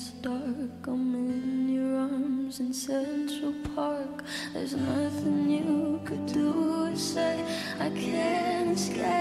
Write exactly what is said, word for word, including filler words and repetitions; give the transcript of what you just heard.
gets dark, I'm in your arms in Central Park. There's nothing you could do or say. I can't escape.